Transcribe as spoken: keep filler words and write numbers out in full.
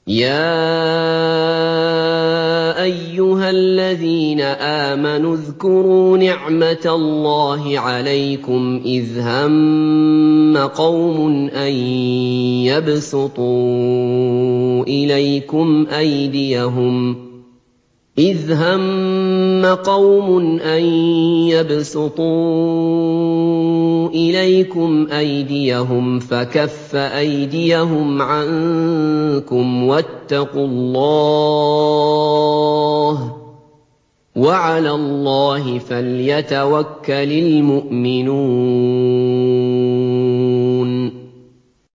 يَا أَيُّهَا الَّذِينَ آمَنُوا اذْكُرُوا نِعْمَةَ اللَّهِ عَلَيْكُمْ إِذْ هَمَّ قَوْمٌ أَن يَبْسُطُوا إِلَيْكُمْ أَيْدِيَهُمْ إِذْ هَمَّ قَوْمٌ أَن يَبْسُطُوا إِلَيْكُمْ أَيْدِيَهُمْ فَكَفَّ أَيْدِيَهُمْ عَنكُمْ وَاتَّقُوا اللَّهَ ۚ وَعَلَى اللَّهِ فَلْيَتَوَكَّلِ الْمُؤْمِنُونَ